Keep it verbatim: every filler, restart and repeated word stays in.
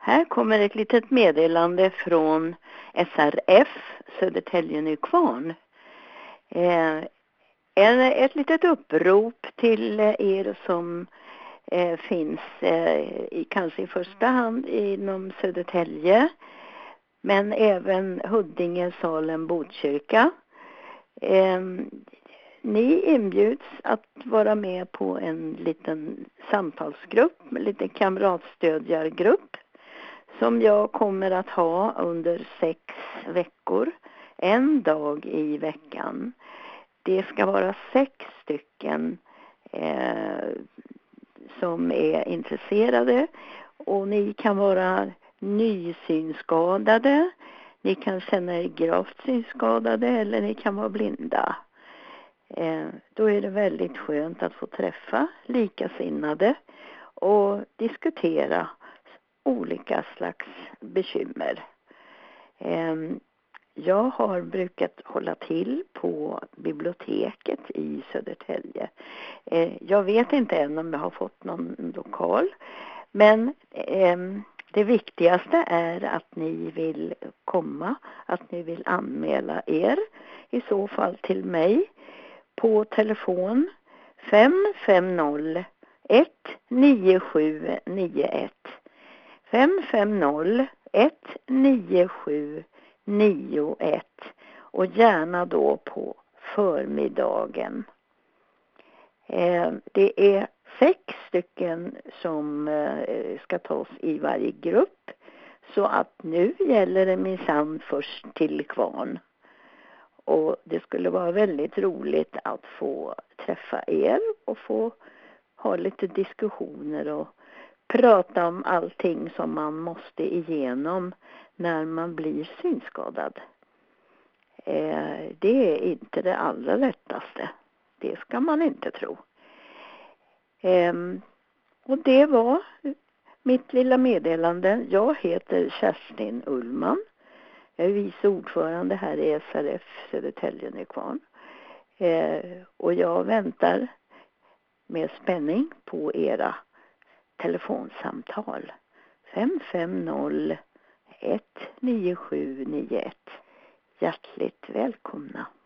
Här kommer ett litet meddelande från S R F, Södertälje Nykvarn. Eh, en, ett litet upprop till er som eh, finns eh, i, kanske i första hand inom Södertälje, men även Huddinge, Salem, Botkyrka. Eh, ni inbjuds att vara med på en liten samtalsgrupp, en liten kamratstödjargrupp som jag kommer att ha under sex veckor, en dag i veckan. Det ska vara sex stycken eh, som är intresserade, och ni kan vara nysynskadade, ni kan känna er gravt synskadade eller ni kan vara blinda. Eh, då är det väldigt skönt att få träffa likasinnade och diskutera olika slags bekymmer. Eh, jag har brukat hålla till på biblioteket i Södertälje. Eh, jag vet inte än om jag har fått någon lokal, men eh, det viktigaste är att ni vill komma, att ni vill anmäla er, i så fall till mig på telefon fem fem noll ett nio sju nio ett. fem fem noll ett nio sju nio ett, och gärna då på förmiddagen. Eh, det är sex stycken som eh, ska tas i varje grupp, så att nu gäller det minsann först till kvarn. Och det skulle vara väldigt roligt att få träffa er och få ha lite diskussioner och prata om allting som man måste igenom när man blir synskadad. Eh, det är inte det allra lättaste. Det ska man inte tro. Eh, och det var mitt lilla meddelande. Jag heter Kerstin Ullman. Jag är vice ordförande här i S R F Södertälje Nykvarn. Eh, och jag väntar med spänning på era telefonsamtal. fem fem noll ett nio sju nio ett. Hjärtligt välkomna.